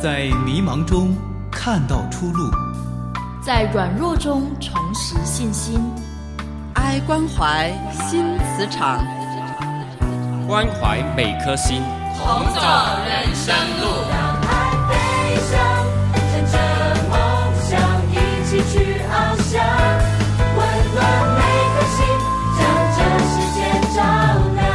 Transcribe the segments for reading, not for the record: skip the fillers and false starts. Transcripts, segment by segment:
在迷茫中看到出路， 在软弱中重拾信心。 爱关怀新磁场， 关怀每颗心， 同走人生路。 让爱飞翔，乘着梦想一起去翱翔，温暖每颗心，将这世界照亮。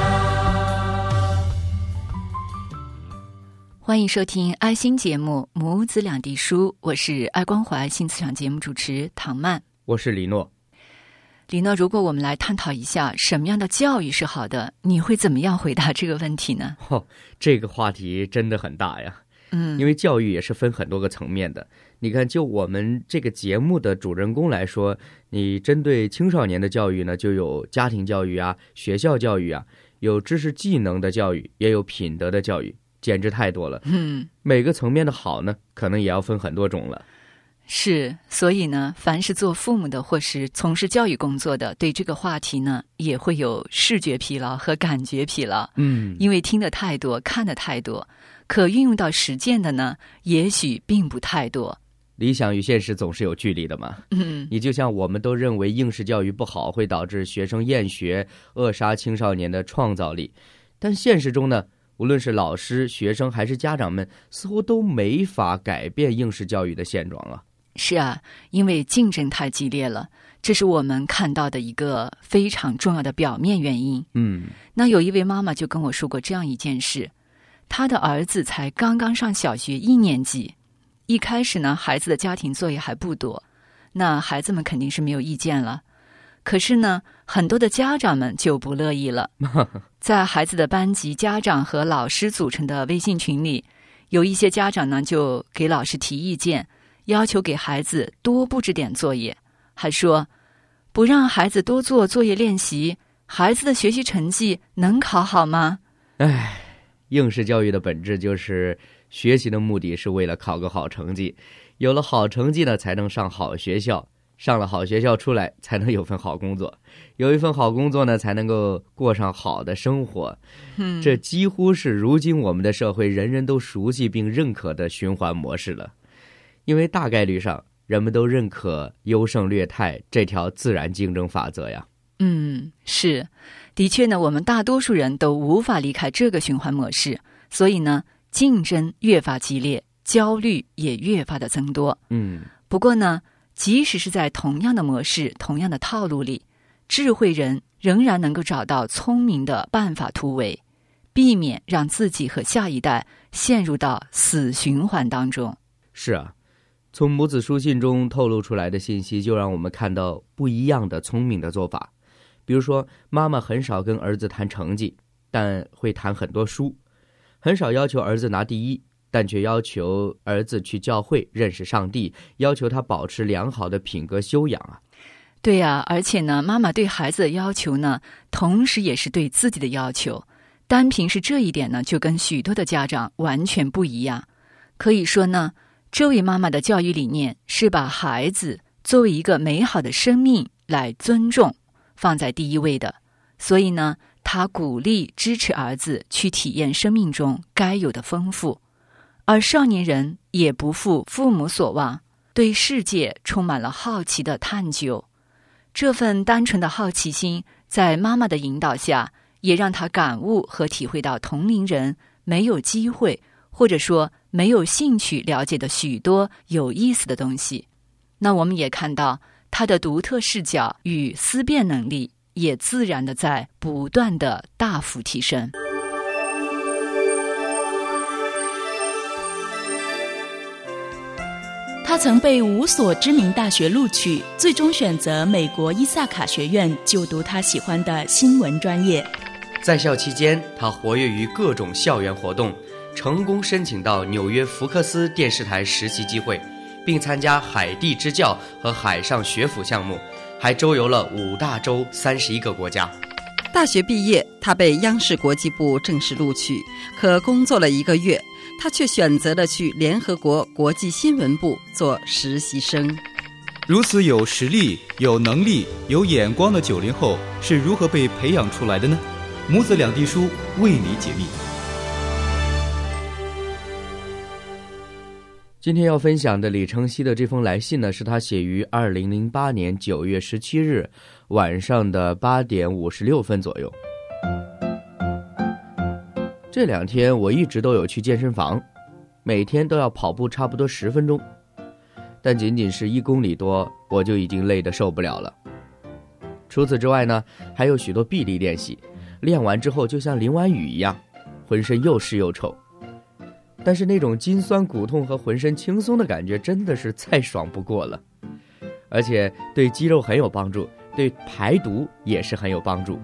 欢迎收听爱心节目《母子两地书》，我是爱关怀新磁场节目主持唐曼， 我是李诺。 李诺，如果我们来探讨一下什么样的教育是好的，你会怎么样回答这个问题呢？ 这个话题真的很大呀。因为教育也是分很多个层面的。你看，就我们这个节目的主人公来说，你针对青少年的教育呢，就有家庭教育啊，学校教育啊，有知识技能的教育，也有品德的教育，简直太多了。每个层面的好呢，可能也要分很多种了。 是，所以呢，凡是做父母的或是从事教育工作的，对这个话题呢，也会有视觉疲劳和感觉疲劳。因为听得太多，看得太多，可运用到实践的呢，也许并不太多。 理想与现实总是有距离的嘛。你就像我们都认为应试教育不好，会导致学生厌学，扼杀青少年的创造力。但现实中呢，无论是老师、学生还是家长们，似乎都没法改变应试教育的现状啊。 是啊，因为竞争太激烈了，这是我们看到的一个非常重要的表面原因。那有一位妈妈就跟我说过这样一件事，她的儿子才刚刚上小学1年级，一开始呢，孩子的家庭作业还不多，那孩子们肯定是没有意见了。可是呢，很多的家长们就不乐意了。在孩子的班级家长和老师组成的微信群里，有一些家长呢就给老师提意见，要求给孩子多布置点作业，还说不让孩子多做作业练习，孩子的学习成绩能考好吗？ 应试教育的本质就是学习的目的是为了考个好成绩，有了好成绩呢，才能上好学校，上了好学校出来才能有份好工作，有一份好工作呢，才能够过上好的生活。这几乎是如今我们的社会人人都熟悉并认可的循环模式了。因为大概率上人们都认可优胜劣汰这条自然竞争法则呀。 是，的确呢，我们大多数人都无法离开这个循环模式，所以呢，竞争越发激烈，焦虑也越发的增多。不过呢，即使是在同样的模式、同样的套路里，智慧人仍然能够找到聪明的办法突围，避免让自己和下一代陷入到死循环当中。 是啊，从母子书信中透露出来的信息，就让我们看到不一样的聪明的做法。比如说，妈妈很少跟儿子谈成绩，但会谈很多书；很少要求儿子拿第一，但却要求儿子去教会认识上帝，要求他保持良好的品格修养啊。 对呀，而且呢，妈妈对孩子的要求呢，同时也是对自己的要求。单凭是这一点呢，就跟许多的家长完全不一样。可以说呢，这位妈妈的教育理念是把孩子作为一个美好的生命来尊重，放在第一位的。所以呢，她鼓励支持儿子去体验生命中该有的丰富，而少年人也不负父母所望，对世界充满了好奇的探究。这份单纯的好奇心，在妈妈的引导下，也让他感悟和体会到同龄人没有机会，或者说没有兴趣了解的许多有意思的东西。那我们也看到他的独特视角与思辨能力也自然的在不断的大幅提升。 他曾被5所知名大学录取，最终选择美国伊萨卡学院就读他喜欢的新闻专业。 在校期间，他活跃于各种校园活动，成功申请到纽约福克斯电视台实习机会，并参加海地支教和海上学府项目，还周游了5大洲31个国家。 大学毕业，他被央视国际部正式录取，可工作了1个月，他却选择了去联合国国际新闻部做实习生。 如此有实力、有能力、有眼光的90后是如何被培养出来的呢？母子两地书为你解密。 今天要分享的李承熙的这封来信呢，是他写于2008年9月17日晚上的8点56分左右。这2天我一直都有去健身房，每天都要跑步差不多10分钟，但仅仅是1公里多，我就已经累得受不了了。除此之外呢，还有许多臂力练习，练完之后就像淋完雨一样，浑身又湿又臭。但是那种筋酸骨痛和浑身轻松的感觉真的是再爽不过了，而且对肌肉很有帮助，对排毒也是很有帮助。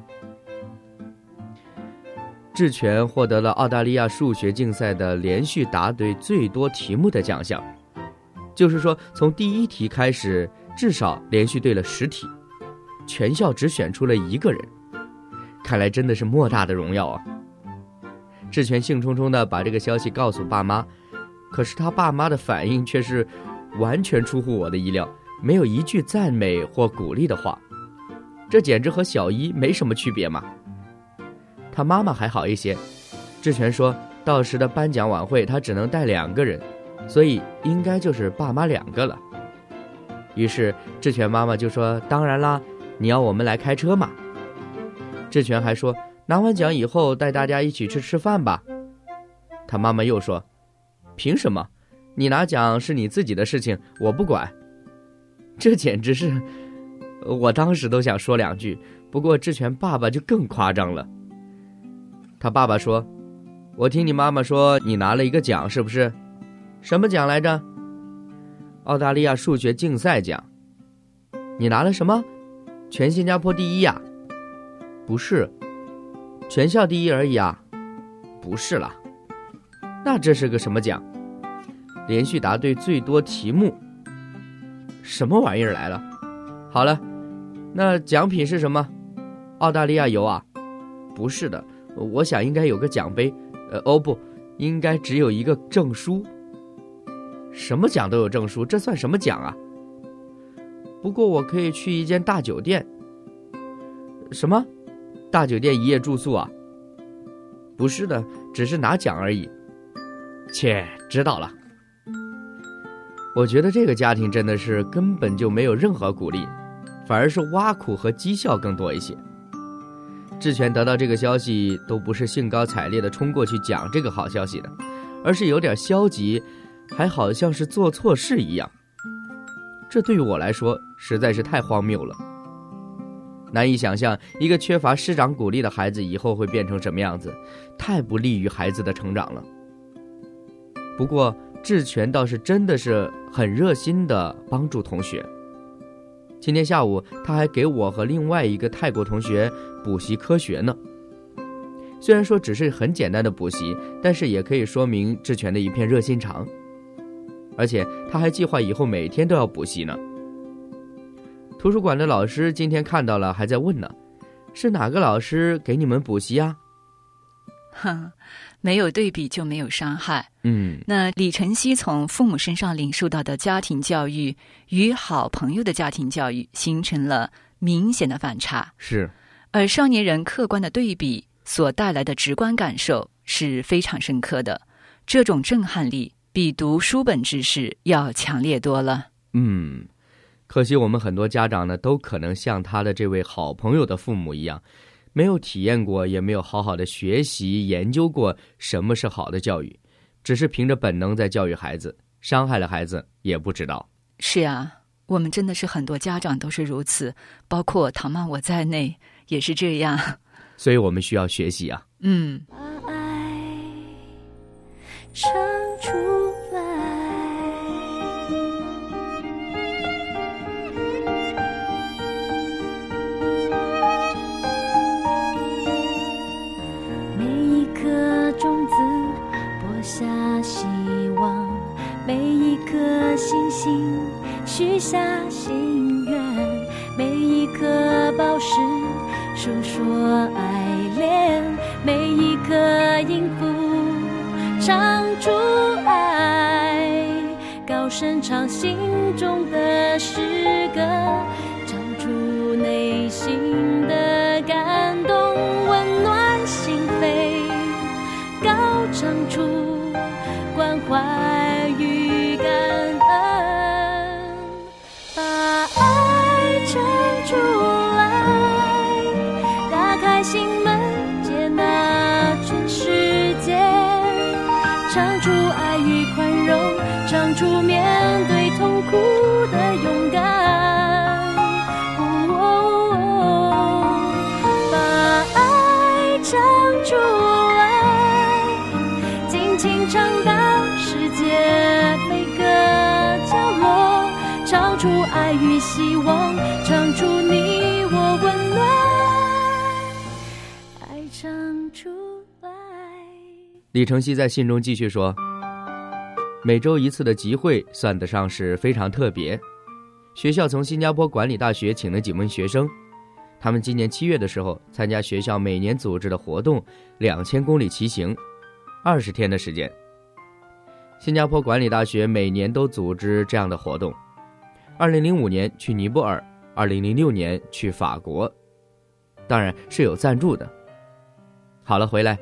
智全获得了澳大利亚数学竞赛的连续答对最多题目的奖项，就是说从第1题开始至少连续对了10题，全校只选出了1个人，看来真的是莫大的荣耀啊。智全兴冲冲地把这个消息告诉爸妈，可是他爸妈的反应却是完全出乎我的意料，没有一句赞美或鼓励的话，这简直和小一没什么区别嘛。他妈妈还好一些，智全说到时的颁奖晚会他只能带2个人，所以应该就是爸妈2个了。于是智全妈妈就说，当然啦，你要我们来开车嘛。智全还说，拿完奖以后带大家一起去吃饭吧。他妈妈又说，凭什么？你拿奖是你自己的事情，我不管。这简直是，我当时都想说2句，不过智全爸爸就更夸张了。他爸爸说，我听你妈妈说你拿了一个奖是不是？什么奖来着？澳大利亚数学竞赛奖。你拿了什么？全新加坡第1呀？不是，全校第1而已啊。不是啦。那这是个什么奖？连续答对最多题目。什么玩意儿来了？好了，那奖品是什么？澳大利亚游啊？不是的，我想应该有个奖杯。哦不，应该只有一个证书。什么奖都有证书，这算什么奖啊？不过我可以去一间大酒店。什么？大酒店1夜住宿啊？不是的，只是拿奖而已。切，知道了。我觉得这个家庭真的是根本就没有任何鼓励，反而是挖苦和讥笑更多一些。智全得到这个消息都不是兴高采烈地冲过去讲这个好消息的，而是有点消极，还好像是做错事一样。这对于我来说实在是太荒谬了，难以想象一个缺乏师长鼓励的孩子以后会变成什么样子，太不利于孩子的成长了。不过智全倒是真的是很热心地帮助同学。今天下午他还给我和另外一个泰国同学补习科学呢。虽然说只是很简单的补习，但是也可以说明智全的一片热心肠。而且他还计划以后每天都要补习呢。图书馆的老师今天看到了，还在问呢，是哪个老师给你们补习啊？ 没有对比就没有伤害。那李承熙从父母身上领受到的家庭教育与好朋友的家庭教育形成了明显的反差。 是， 而少年人客观的对比所带来的直观感受是非常深刻的，这种震撼力比读书本知识要强烈多了。 可惜我们很多家长呢，都可能像他的这位好朋友的父母一样，没有体验过，也没有好好的学习研究过什么是好的教育，只是凭着本能在教育孩子，伤害了孩子也不知道。 是啊，我们真的是很多家长都是如此，包括唐妈我在内也是这样。 所以我们需要学习啊。 把爱唱出来，每一颗种子播下希望，每一颗星星许下心愿，每一颗宝石诉说爱恋，每一颗音符唱出爱，高声唱心中的诗歌，唱出内心的感动，温暖心扉，高唱出关怀与感心门，接纳全世界，唱出爱与宽容，唱出面对痛苦的勇敢。把爱唱出来，尽情唱到世界每个角落，唱出爱与希望，唱出你我温暖，爱唱出来。 李承熙在信中继续说，每周一次的集会算得上是非常特别。学校从新加坡管理大学请了几名学生，他们今年7月的时候参加学校每年组织的活动2000公里骑行，20天的时间。新加坡管理大学每年都组织这样的活动，2005年去尼泊尔，2006年去法国，当然是有赞助的。好了，回来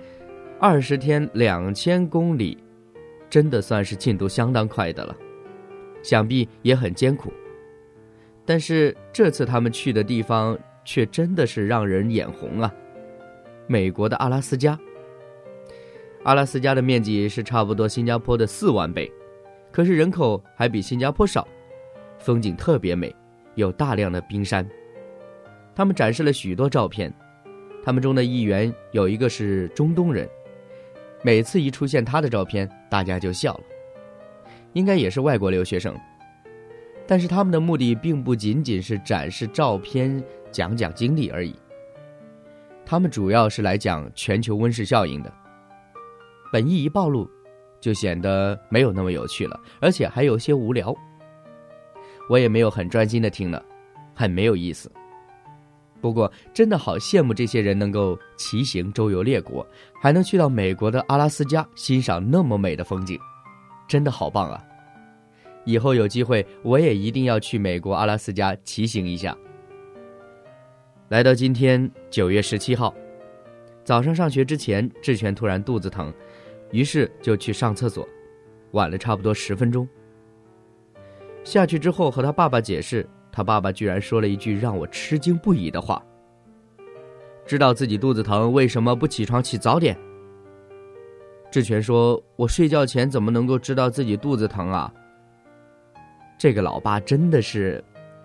20天2000公里真的算是进度相当快的了，想必也很艰苦。但是这次他们去的地方却真的是让人眼红啊，美国的阿拉斯加。阿拉斯加的面积是差不多新加坡的4万倍，可是人口还比新加坡少，风景特别美，有大量的冰山。他们展示了许多照片，他们中的一员有一个是中东人，每次一出现他的照片，大家就笑了，应该也是外国留学生。但是他们的目的并不仅仅是展示照片，讲讲经历而已，他们主要是来讲全球温室效应的。本意一暴露，就显得没有那么有趣了，而且还有些无聊。我也没有很专心的听了，很没有意思。不过真的好羡慕这些人能够骑行周游列国，还能去到美国的阿拉斯加欣赏那么美的风景，真的好棒啊！以后有机会我也一定要去美国阿拉斯加骑行一下。来到今天9月17号，早上上学之前，志全突然肚子疼，于是就去上厕所，晚了差不多10分钟。下去之后和他爸爸解释，他爸爸居然说了一句让我吃惊不已的话：知道自己肚子疼，为什么不起床起早点？志全说，我睡觉前怎么能够知道自己肚子疼啊？这个老爸真的是，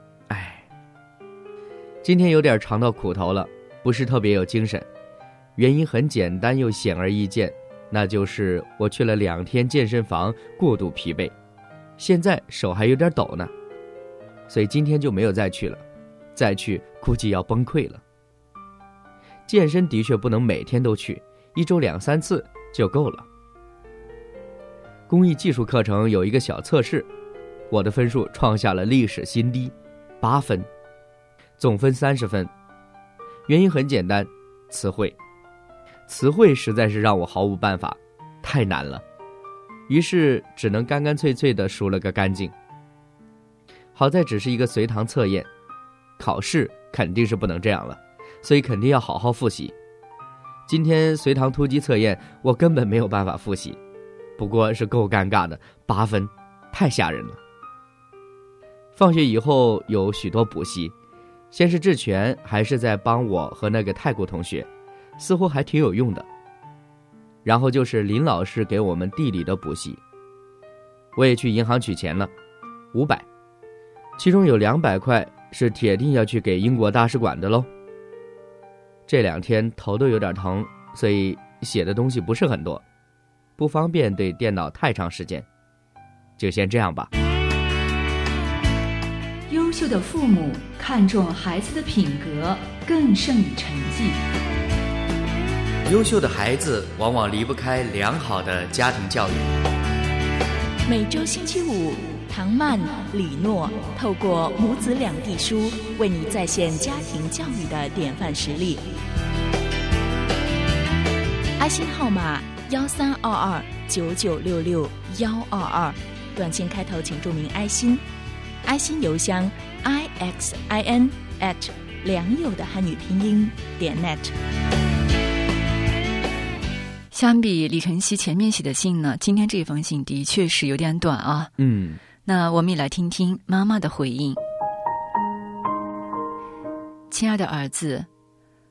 今天有点尝到苦头了，不是特别有精神。原因很简单又显而易见，那就是我去了2天健身房，过度疲惫，现在手还有点抖呢，所以今天就没有再去了，再去估计要崩溃了。健身的确不能每天都去，1周2-3次就够了。工艺技术课程有一个小测试，我的分数创下了历史新低，8分，总分30分。原因很简单，词汇实在是让我毫无办法，太难了，于是只能干干脆脆地数了个干净。好在只是一个随堂测验，考试肯定是不能这样了，所以肯定要好好复习。今天随堂突击测验我根本没有办法复习，不过是够尴尬的，8分，太吓人了。放学以后有许多补习，先是志全还是在帮我和那个泰国同学，似乎还挺有用的。然后就是林老师给我们地理的补习，我也去银行取钱了，500，其中有200块是铁定要去给英国大使馆的喽。这2天头都有点疼，所以写的东西不是很多，不方便对电脑太长时间，就先这样吧。 优秀的父母看重孩子的品格，更胜于成绩。 优秀的孩子往往离不开良好的家庭教育。 每周星期5，唐曼、李诺透过母子2地书，为你再现家庭教育的典范实例。爱心号码13229966-122，短信开头请注明爱心。爱心邮箱 ixin@良友的汉语拼音.net。 相比李承熙前面写的信呢，今天这封信的确是有点短啊。那我们也来听听妈妈的回应。亲爱的儿子，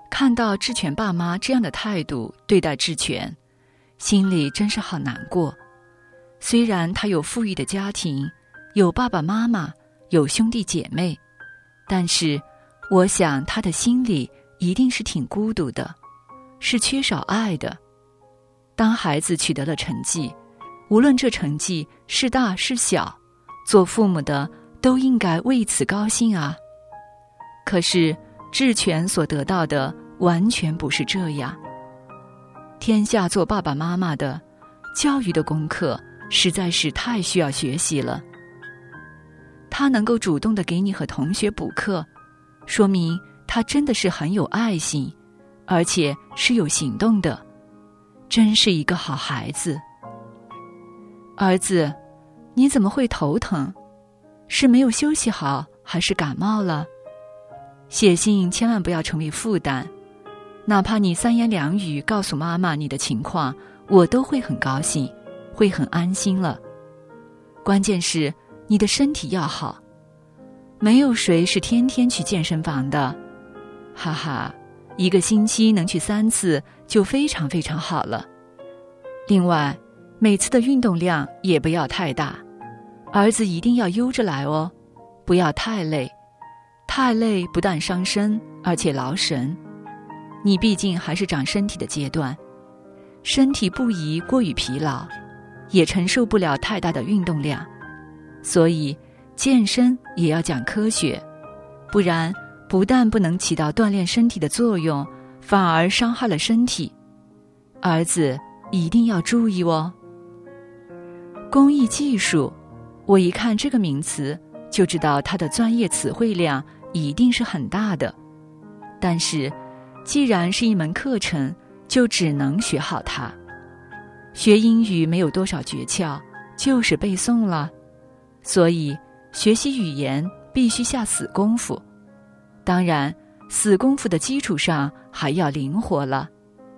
看到志全爸妈这样的态度对待志全，心里真是好难过。虽然他有富裕的家庭，有爸爸妈妈，有兄弟姐妹，但是我想他的心里一定是挺孤独的，是缺少爱的。当孩子取得了成绩，无论这成绩是大是小，做父母的都应该为此高兴啊。可是志全所得到的完全不是这样。天下做爸爸妈妈的，教育的功课实在是太需要学习了。他能够主动地给你和同学补课，说明他真的是很有爱心，而且是有行动的，真是一个好孩子。儿子，你怎么会头疼？是没有休息好，还是感冒了？写信千万不要成为负担，哪怕你3言2语告诉妈妈你的情况，我都会很高兴，会很安心了。关键是你的身体要好，没有谁是天天去健身房的，哈哈，1个星期能去3次就非常非常好了。另外，每次的运动量也不要太大，儿子一定要悠着来哦，不要太累，太累不但伤身，而且劳神。你毕竟还是长身体的阶段，身体不宜过于疲劳，也承受不了太大的运动量，所以健身也要讲科学，不然不但不能起到锻炼身体的作用，反而伤害了身体。儿子一定要注意哦。工艺技术，我一看这个名词就知道它的专业词汇量一定是很大的，但是既然是一门课程，就只能学好它。学英语没有多少诀窍，就是背诵了，所以学习语言必须下死功夫。当然，死功夫的基础上还要灵活了。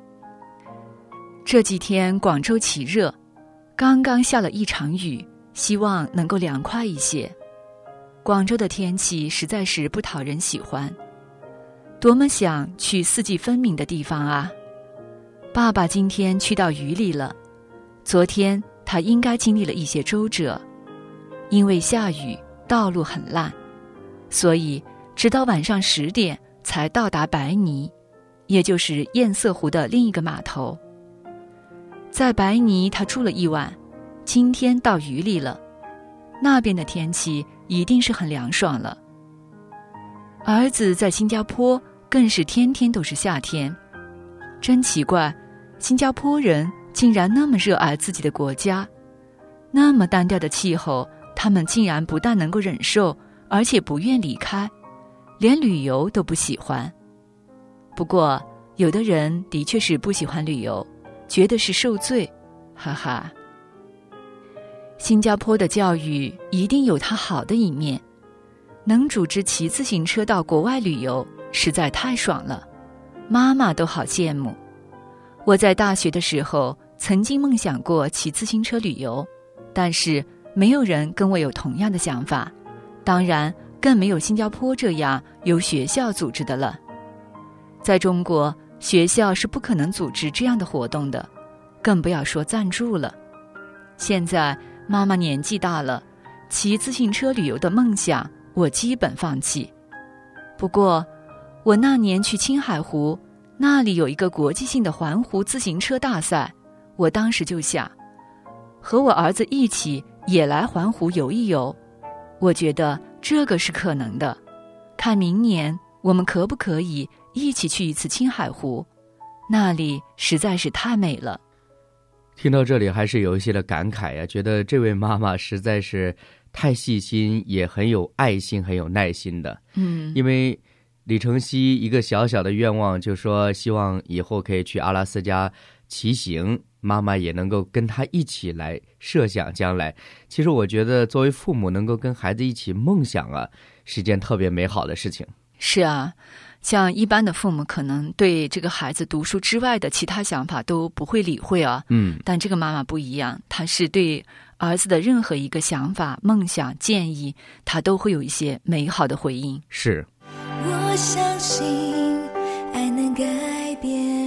这几天广州起热，刚刚下了一场雨，希望能够凉快一些。广州的天气实在是不讨人喜欢，多么想去四季分明的地方啊！爸爸今天去到雨里了，昨天他应该经历了一些周折，因为下雨，道路很烂，所以直到晚上10点才到达白泥，也就是堰塞湖的另一个码头。在白泥他住了一晚，今天到雨里了，那边的天气一定是很凉爽了。儿子在新加坡更是天天都是夏天，真奇怪，新加坡人竟然那么热爱自己的国家，那么单调的气候，他们竟然不但能够忍受，而且不愿离开，连旅游都不喜欢。不过有的人的确是不喜欢旅游，觉得是受罪，哈哈。新加坡的教育一定有它好的一面，能组织骑自行车到国外旅游实在太爽了，妈妈都好羡慕。我在大学的时候曾经梦想过骑自行车旅游，但是没有人跟我有同样的想法，当然更没有新加坡这样由学校组织的了。在中国，学校是不可能组织这样的活动的，更不要说赞助了。现在妈妈年纪大了，骑自行车旅游的梦想我基本放弃。不过我那年去青海湖，那里有一个国际性的环湖自行车大赛，我当时就想和我儿子一起也来环湖游一游，我觉得这个是可能的，看明年我们可不可以一起去一次青海湖，那里实在是太美了。 听到这里还是有一些的感慨呀，觉得这位妈妈实在是太细心，也很有爱心，很有耐心的。因为李承熙一个小小的愿望，就说希望以后可以去阿拉斯加骑行，妈妈也能够跟他一起来设想将来。其实我觉得作为父母能够跟孩子一起梦想啊，是一件特别美好的事情。 是啊，像一般的父母可能对这个孩子读书之外的其他想法都不会理会啊。但这个妈妈不一样，她是对儿子的任何一个想法、梦想、建议，她都会有一些美好的回应。 是。 我相信爱能改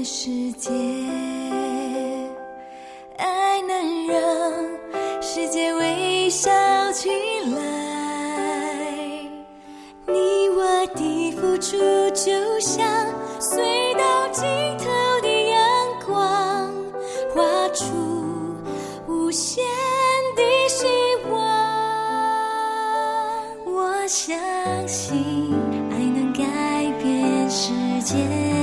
遍世界，爱能让世界微笑起来。你我的付出就像隧道尽头的阳光，画出无限的希望。我相信爱能改变世界，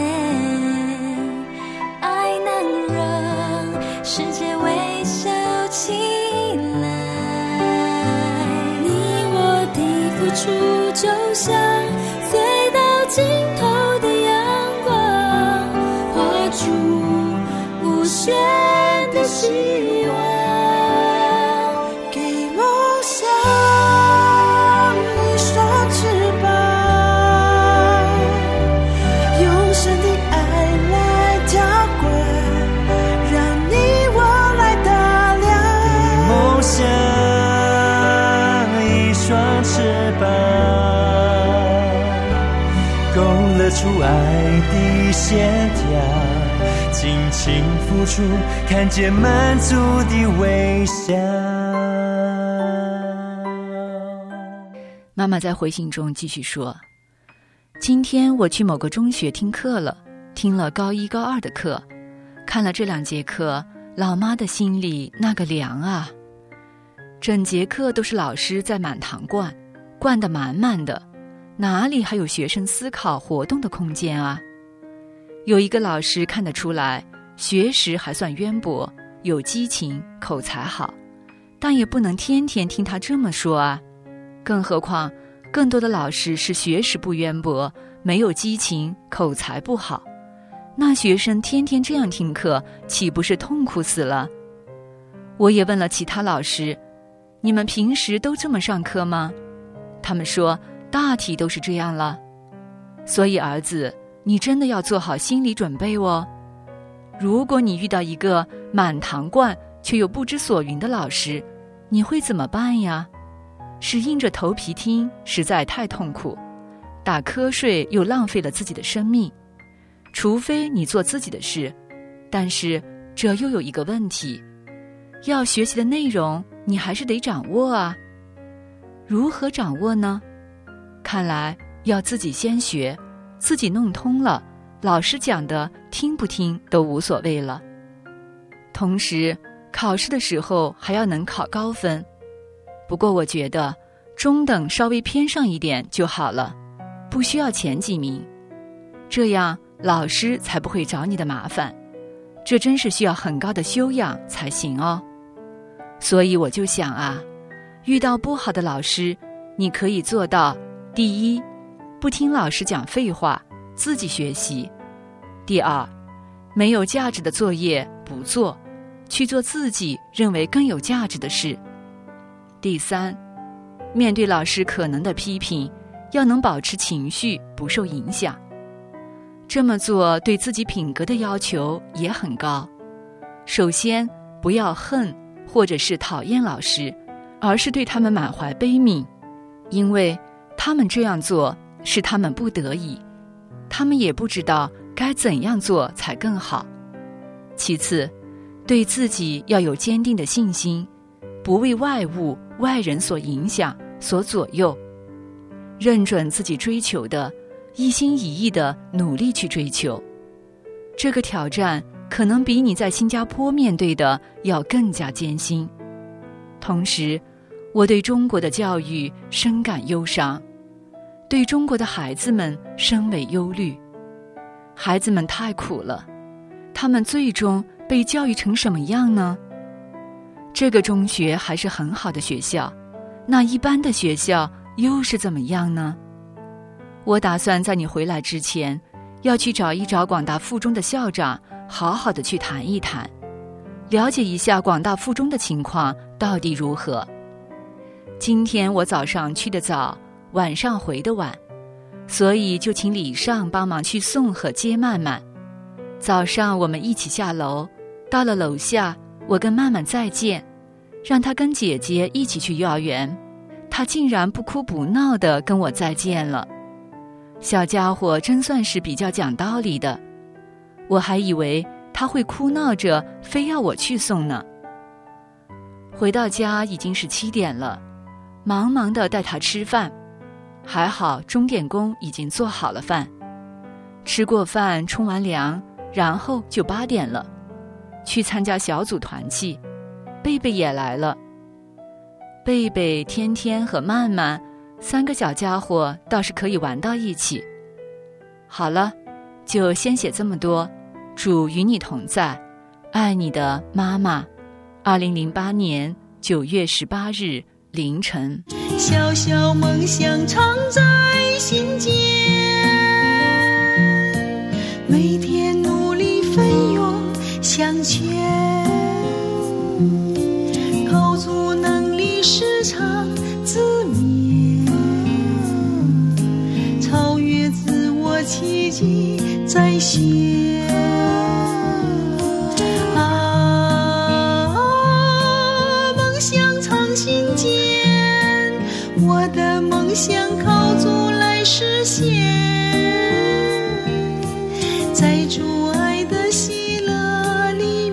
爱能让世界微笑起来。你我的付出就像隧道尽头的阳光，画出无限的希望，给梦想一双翅膀，用神的爱来浇灌，让你我来打量。 梦想一双翅膀，勾勒出爱的线条，尽情付出，看见满足的微笑。 妈妈在回信中继续说，今天我去某个中学听课了，听了高1高2的课，看了这2节课，老妈的心里那个凉啊。整节课都是老师在满堂灌，灌得满满的，哪里还有学生思考活动的空间啊？有一个老师看得出来，学识还算渊博，有激情，口才好，但也不能天天听他这么说啊。更何况更多的老师是学识不渊博，没有激情，口才不好，那学生天天这样听课，岂不是痛苦死了？我也问了其他老师，你们平时都这么上课吗？他们说大体都是这样了。所以儿子，你真的要做好心理准备哦。如果你遇到一个满堂灌却又不知所云的老师，你会怎么办呀？是硬着头皮听，实在太痛苦，打瞌睡又浪费了自己的生命。除非你做自己的事，但是这又有一个问题，要学习的内容你还是得掌握啊。如何掌握呢？看来要自己先学，自己弄通了，老师讲的听不听都无所谓了。同时考试的时候还要能考高分，不过我觉得中等稍微偏上一点就好了，不需要前几名，这样老师才不会找你的麻烦。这真是需要很高的修养才行哦。所以我就想啊，遇到不好的老师，你可以做到：第一，不听老师讲废话，自己学习；第二，没有价值的作业不做，去做自己认为更有价值的事；第三，面对老师可能的批评，要能保持情绪不受影响。这么做对自己品格的要求也很高。首先，不要恨或者是讨厌老师，而是对他们满怀悲悯，因为他们这样做是他们不得已，他们也不知道该怎样做才更好。其次，对自己要有坚定的信心，不为外物、外人所影响、所左右，认准自己追求的，一心一意地努力去追求。这个挑战可能比你在新加坡面对的要更加艰辛。同时，我对中国的教育深感忧伤，对中国的孩子们深为忧虑。孩子们太苦了，他们最终被教育成什么样呢？这个中学还是很好的学校，那一般的学校又是怎么样呢？我打算在你回来之前，要去找一找广大附中的校长，好好的去谈一谈，了解一下广大附中的情况到底如何。今天我早上去得早，晚上回得晚，所以就请李尚帮忙去送和接曼曼。早上我们一起下楼，到了楼下，我跟曼曼再见，让她跟姐姐一起去幼儿园，她竟然不哭不闹地跟我再见了。小家伙真算是比较讲道理的。 我还以为他会哭闹着非要我去送呢。回到家已经是7点了，忙忙地带他吃饭，还好钟点工已经做好了饭。吃过饭冲完凉，然后就8点了，去参加小组团契。贝贝也来了。贝贝、天天和曼曼3个小家伙倒是可以玩到一起。好了，就先写这么多。主与你同在，爱你的妈妈。2008年9月18日凌晨。 小小梦想常在心间，每天努力奋勇向前，靠足能力时常自勉，超越自我奇迹在先。我的梦想靠主来实现，在主爱的喜乐里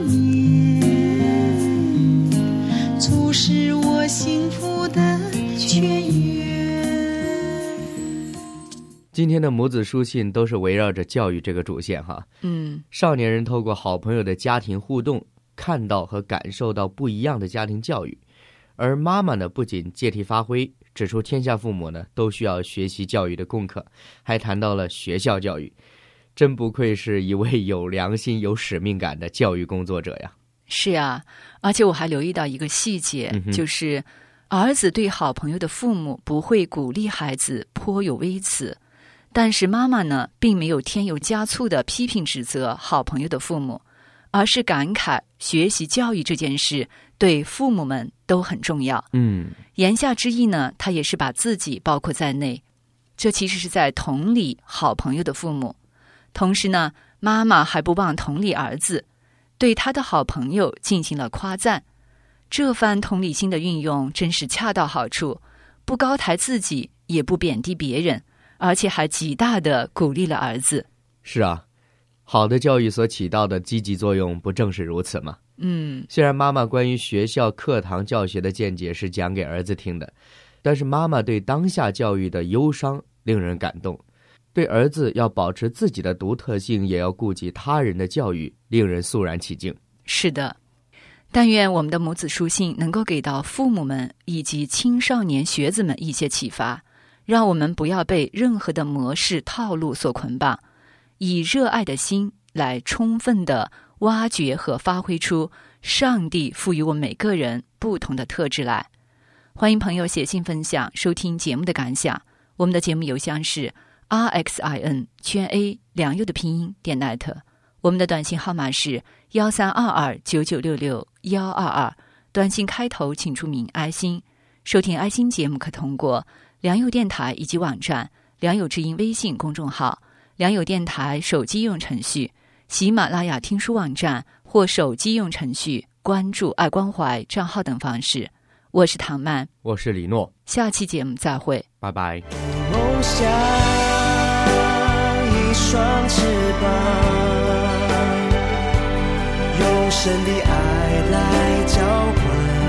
面，主是我幸福的泉源。 今天的母子书信都是围绕着教育这个主线哈。少年人透过好朋友的家庭互动，看到和感受到不一样的家庭教育，而妈妈呢，不仅借题发挥，指出天下父母呢都需要学习教育的功课，还谈到了学校教育，真不愧是一位有良心有使命感的教育工作者呀。 是啊，而且我还留意到一个细节，就是儿子对好朋友的父母不会鼓励孩子，颇有微词，但是妈妈呢并没有添油加醋的批评指责好朋友的父母，而是感慨学习教育这件事对父母们都很重要。言下之意呢，他也是把自己包括在内，这其实是在同理好朋友的父母。同时呢，妈妈还不忘同理儿子，对他的好朋友进行了夸赞。这番同理心的运用真是恰到好处，不高抬自己，也不贬低别人，而且还极大地鼓励了儿子。 是啊，好的教育所起到的积极作用不正是如此吗？虽然妈妈关于学校课堂教学的见解是讲给儿子听的，但是妈妈对当下教育的忧伤令人感动，对儿子要保持自己的独特性，也要顾及他人的教育，令人肃然起敬。 是的，但愿我们的母子书信能够给到父母们以及青少年学子们一些启发，让我们不要被任何的模式套路所捆绑，以热爱的心来充分的挖掘和发挥出上帝赋予我们每个人不同的特质来。欢迎朋友写信分享收听节目的感想，我们的节目邮箱是 rxin_a 良友的拼音.net， 我们的短信号码是13229966-122，短信开头请注明爱心。收听爱心节目可通过良友电台以及网站、良友之音微信公众号、良友电台手机用程序、喜马拉雅听书网站或手机用程序关注爱关怀账号等方式。我是唐曼， 我是李诺， 下期节目再会， 拜拜。 梦想一双翅膀，用神的爱来浇灌。